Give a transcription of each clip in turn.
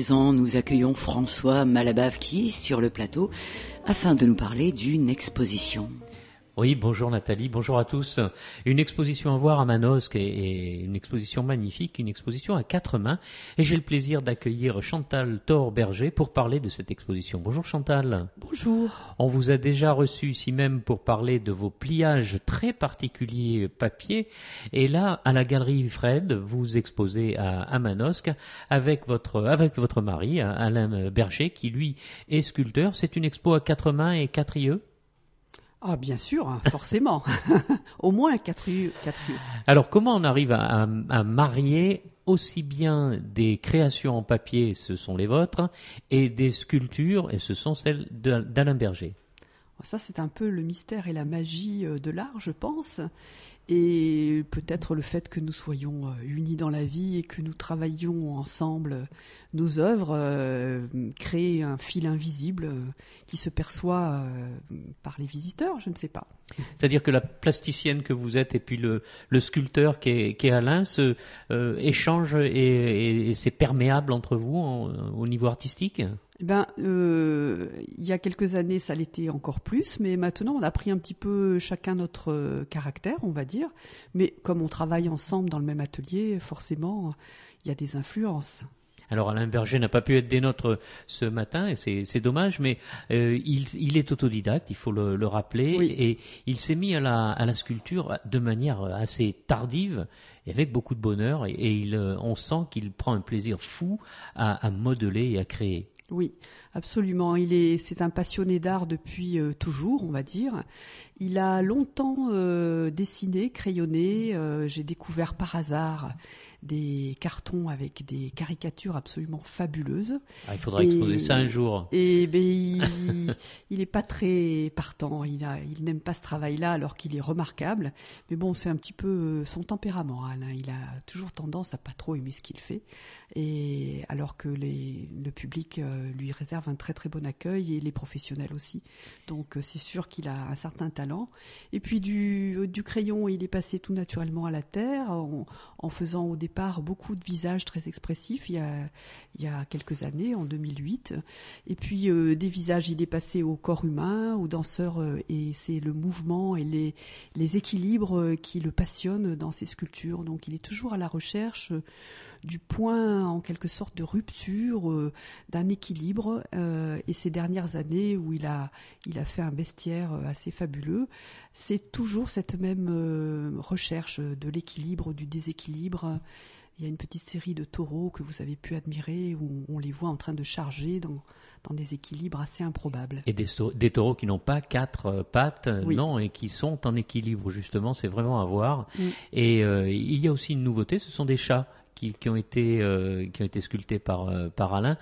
présent, nous accueillons François Malabave qui est sur le plateau afin de nous parler d'une exposition. Oui, bonjour Nathalie, bonjour à tous. Une exposition à voir à Manosque et une exposition magnifique, une exposition à 4 mains. Et j'ai le plaisir d'accueillir Chantal Thor-Berger pour parler de cette exposition. Bonjour Chantal. Bonjour. On vous a déjà reçu ici même pour parler de vos pliages très particuliers papier. Et là, à la galerie Fred, vous exposez à Manosque avec votre mari, Alain Berger, qui lui est sculpteur. C'est une expo à 4 mains et 4 yeux. Ah bien sûr, forcément. Au moins 4 yeux. Alors comment on arrive à marier aussi bien des créations en papier, ce sont les vôtres, et des sculptures, et ce sont celles d'Alain Berger? Ça c'est un peu le mystère et la magie de l'art, je pense. Et peut-être le fait que nous soyons unis dans la vie et que nous travaillions ensemble nos œuvres crée un fil invisible qui se perçoit par les visiteurs, je ne sais pas. C'est-à-dire que la plasticienne que vous êtes et puis le sculpteur qui est Alain échangent et c'est perméable entre vous au niveau artistique? Il y a quelques années, ça l'était encore plus, mais maintenant, on a pris un petit peu chacun notre caractère, on va dire. Mais comme on travaille ensemble dans le même atelier, forcément, il y a des influences. Alors Alain Berger n'a pas pu être des nôtres ce matin et c'est dommage, mais il est autodidacte, il faut le rappeler, oui. Et il s'est mis à la sculpture de manière assez tardive et avec beaucoup de bonheur et on sent qu'il prend un plaisir fou à modeler et à créer. Oui, absolument. C'est un passionné d'art depuis toujours, on va dire. Il a longtemps dessiné, crayonné. J'ai découvert par hasard des cartons avec des caricatures absolument fabuleuses. Il faudra exposer ça un jour. Et il est pas très partant. Il n'aime pas ce travail-là alors qu'il est remarquable. Mais bon, c'est un petit peu son tempérament, Alain. Il a toujours tendance à pas trop aimer ce qu'il fait. Et alors que le public lui réserve un très très bon accueil et les professionnels aussi. Donc c'est sûr qu'il a un certain talent. Et puis du crayon, il est passé tout naturellement à la terre en faisant au départ beaucoup de visages très expressifs il y a quelques années, en 2008. Et puis des visages, il est passé au corps humain, aux danseurs, et c'est le mouvement et les équilibres qui le passionnent dans ses sculptures. Donc il est toujours à la recherche du point en quelque sorte de rupture, d'un équilibre, et ces dernières années où il a fait un bestiaire assez fabuleux, c'est toujours cette même recherche de l'équilibre, du déséquilibre. Il y a une petite série de taureaux que vous avez pu admirer où on les voit en train de charger dans des équilibres assez improbables. Et des taureaux qui n'ont pas 4 pattes, oui. Non, et qui sont en équilibre justement, c'est vraiment à voir. Et il y a aussi une nouveauté, ce sont des chats qui ont été sculptés par Alain.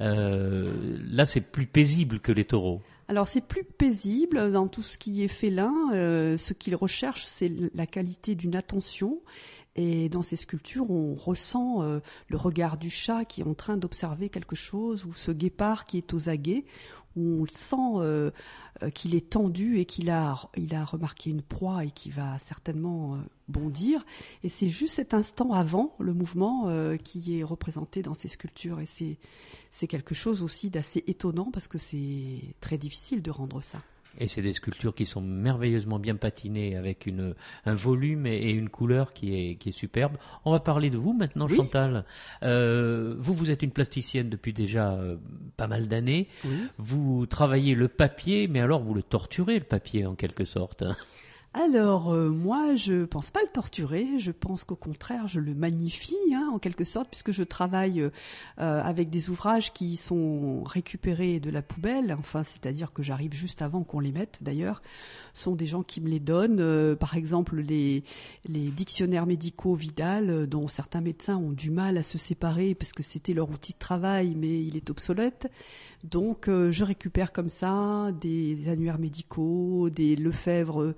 Là, c'est plus paisible que les taureaux. Alors c'est plus paisible dans tout ce qui est félin. Ce qu'il recherche, c'est la qualité d'une attention. Et dans ces sculptures, on ressent le regard du chat qui est en train d'observer quelque chose, ou ce guépard qui est aux aguets, où on le sent qu'il est tendu et qu'il a remarqué une proie et qui va certainement bondir. Et c'est juste cet instant avant le mouvement qui est représenté dans ces sculptures. Et c'est quelque chose aussi d'assez étonnant parce que c'est très difficile de rendre ça. Et c'est des sculptures qui sont merveilleusement bien patinées avec un volume et une couleur qui est superbe. On va parler de vous maintenant, oui. Chantal. Vous êtes une plasticienne depuis déjà pas mal d'années. Oui. Vous travaillez le papier, mais alors vous le torturez le papier en quelque sorte. Alors, moi, je pense pas le torturer, je pense qu'au contraire, je le magnifie, en quelque sorte, puisque je travaille avec des ouvrages qui sont récupérés de la poubelle, enfin, c'est-à-dire que j'arrive juste avant qu'on les mette, d'ailleurs, sont des gens qui me les donnent, par exemple, les dictionnaires médicaux Vidal, dont certains médecins ont du mal à se séparer, parce que c'était leur outil de travail, mais il est obsolète, donc je récupère comme ça des annuaires médicaux, des Lefebvre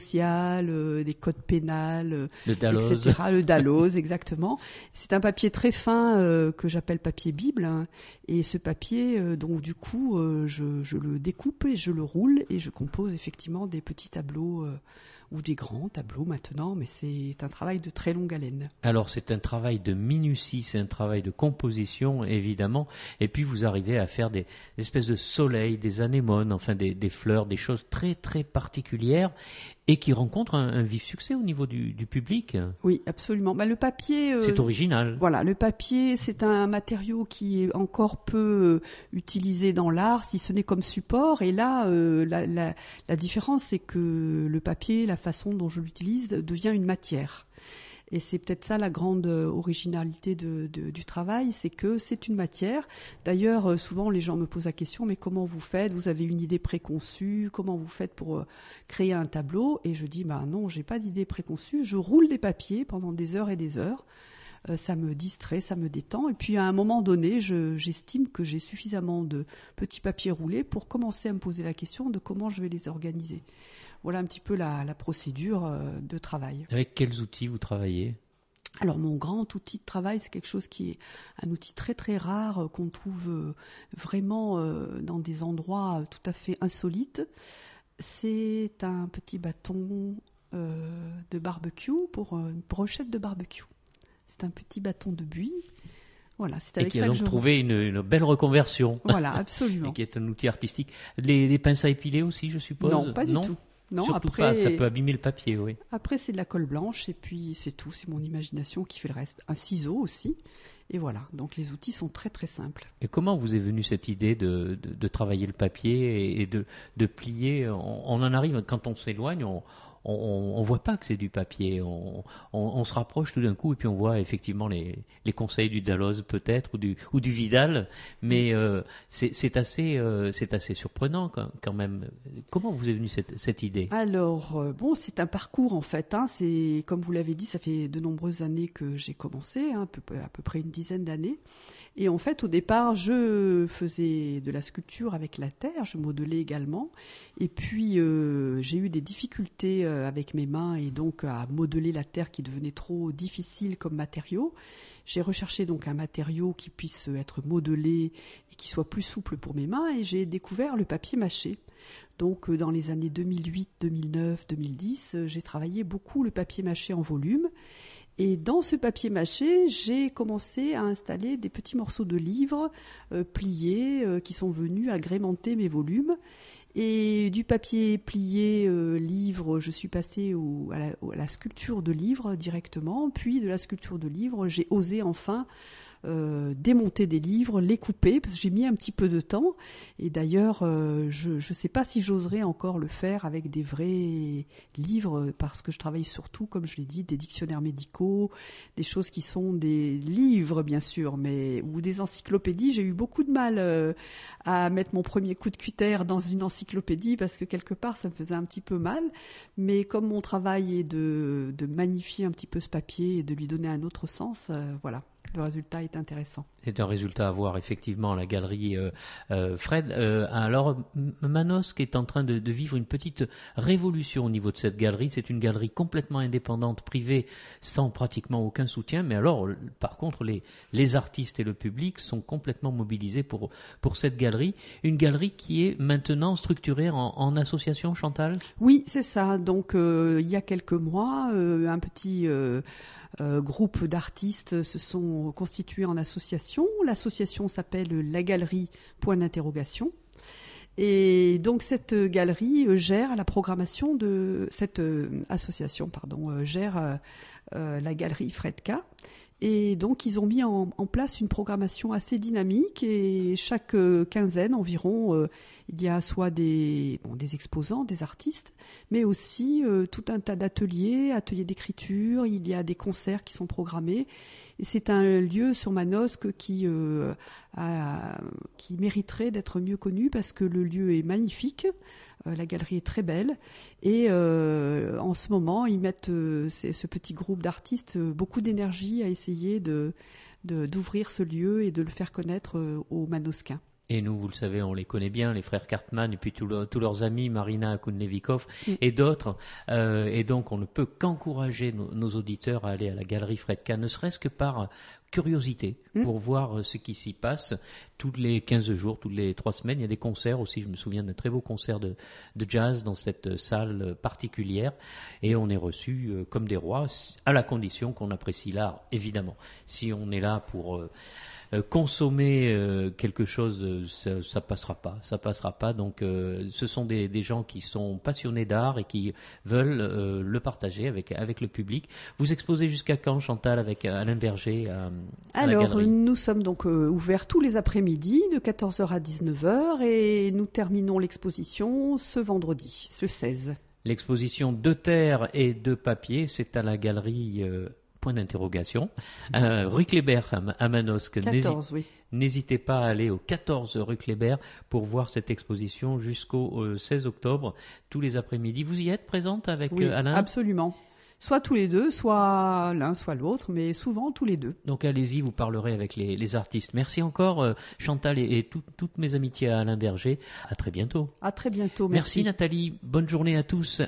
des codes pénals, etc. Le Dalloz, exactement. C'est un papier très fin que j'appelle papier Bible. Et ce papier, donc du coup, je le découpe et je le roule et je compose effectivement des petits tableaux ou des grands tableaux maintenant, mais c'est un travail de très longue haleine. Alors c'est un travail de minutie, c'est un travail de composition évidemment, et puis vous arrivez à faire des espèces de soleils, des anémones, enfin des fleurs, des choses très très particulières et qui rencontrent un vif succès au niveau du public. Oui, absolument. Le papier... c'est original. Voilà, le papier, c'est un matériau qui est encore peu utilisé dans l'art, si ce n'est comme support. Et là, la différence, c'est que le papier, la façon dont je l'utilise, devient une matière. Et c'est peut-être ça la grande originalité du travail, c'est que c'est une matière. D'ailleurs, souvent les gens me posent la question, mais comment vous faites ? Vous avez une idée préconçue ? Comment vous faites pour créer un tableau ? Et je dis, non, j'ai pas d'idée préconçue. Je roule des papiers pendant des heures et des heures. Ça me distrait, ça me détend. Et puis à un moment donné, j'estime que j'ai suffisamment de petits papiers roulés pour commencer à me poser la question de comment je vais les organiser. Voilà un petit peu la procédure de travail. Avec quels outils vous travaillez ? Alors mon grand outil de travail, c'est quelque chose qui est un outil très très rare qu'on trouve vraiment dans des endroits tout à fait insolites. C'est un petit bâton de barbecue pour une brochette de barbecue. C'est un petit bâton de buis. Voilà, c'est avec et qui ça a que donc trouvé une belle reconversion. Voilà, absolument. Et qui est un outil artistique. Les pinces à épiler aussi, je suppose ? Non, pas du tout. Non, surtout après, pas, ça peut abîmer le papier, oui. Après, c'est de la colle blanche et puis c'est tout, c'est mon imagination qui fait le reste. Un ciseau aussi, et voilà. Donc les outils sont très très simples. Et comment vous est venue cette idée de travailler le papier et de plier ? On en arrive, quand on s'éloigne, on voit pas que c'est du papier. On se rapproche tout d'un coup et puis on voit effectivement les conseils du Dalloz peut-être ou du Vidal, mais c'est assez surprenant quand même. Comment vous est venue cette idée ? Alors c'est un parcours en fait. C'est comme vous l'avez dit, ça fait de nombreuses années que j'ai commencé, à peu près une dizaine d'années. Et en fait, au départ, je faisais de la sculpture avec la terre, je modelais également. Et puis, j'ai eu des difficultés avec mes mains et donc à modeler la terre qui devenait trop difficile comme matériau. J'ai recherché donc un matériau qui puisse être modelé et qui soit plus souple pour mes mains et j'ai découvert le papier mâché. Donc, dans les années 2008, 2009, 2010, j'ai travaillé beaucoup le papier mâché en volume. Et dans ce papier mâché, j'ai commencé à installer des petits morceaux de livres pliés qui sont venus agrémenter mes volumes. Et du papier plié livre, je suis passée à la sculpture de livre directement. Puis de la sculpture de livre, j'ai osé enfin démonter des livres, les couper, parce que j'ai mis un petit peu de temps. Et d'ailleurs, je ne sais pas si j'oserais encore le faire avec des vrais livres, parce que je travaille surtout, comme je l'ai dit, des dictionnaires médicaux, des choses qui sont des livres, bien sûr, ou des encyclopédies. J'ai eu beaucoup de mal à mettre mon premier coup de cutter dans une encyclopédie, parce que quelque part, ça me faisait un petit peu mal. Mais comme mon travail est de magnifier un petit peu ce papier et de lui donner un autre sens, voilà. Le résultat est intéressant. C'est un résultat à voir effectivement à la galerie Fred. Alors Manosque est en train de vivre une petite révolution au niveau de cette galerie. C'est une galerie complètement indépendante, privée, sans pratiquement aucun soutien. Mais alors, par contre, les artistes et le public sont complètement mobilisés pour cette galerie. Une galerie qui est maintenant structurée en association, Chantal ? Oui, c'est ça. Donc il y a quelques mois, un petit groupe d'artistes se sont constitués en association. L'association s'appelle La Galerie, point d'interrogation. Et donc cette galerie gère la programmation de cette association, gère la galerie Fredka. Et donc ils ont mis en place une programmation assez dynamique et chaque quinzaine environ, il y a soit des exposants, des artistes, mais aussi tout un tas ateliers d'écriture, il y a des concerts qui sont programmés. Et c'est un lieu sur Manosque qui mériterait d'être mieux connu parce que le lieu est magnifique. La galerie est très belle et en ce moment ils mettent ce petit groupe d'artistes beaucoup d'énergie à essayer d'ouvrir ce lieu et de le faire connaître aux Manosquins. Et nous, vous le savez, on les connaît bien, les frères Cartman et puis tous leurs amis, Marina Kounlevikov et d'autres. Et donc, on ne peut qu'encourager nos auditeurs à aller à la galerie Fredka, ne serait-ce que par curiosité, pour voir ce qui s'y passe. Tous les 15 jours, toutes les 3 semaines, il y a des concerts aussi. Je me souviens d'un très beau concert de jazz dans cette salle particulière. Et on est reçus comme des rois, à la condition qu'on apprécie l'art, évidemment. Si on est là pour consommer quelque chose, ça passera pas. Donc ce sont des gens qui sont passionnés d'art et qui veulent le partager avec le public. Vous exposez jusqu'à quand, Chantal, avec Alain Berger à la galerie? Nous sommes donc ouverts tous les après-midi de 14h à 19h et nous terminons l'exposition ce vendredi, ce 16. L'exposition de terre et de papier, c'est à la galerie point d'interrogation, rue Kléber à Manosque. 14, oui. N'hésitez pas à aller au 14 rue Kléber pour voir cette exposition jusqu'au 16 octobre, tous les après-midi. Vous y êtes présente avec Alain? Absolument. Soit tous les deux, soit l'un, soit l'autre, mais souvent tous les deux. Donc allez-y, vous parlerez avec les artistes. Merci encore Chantal et toutes mes amitiés à Alain Berger. À très bientôt. À très bientôt. Merci Nathalie. Bonne journée à tous.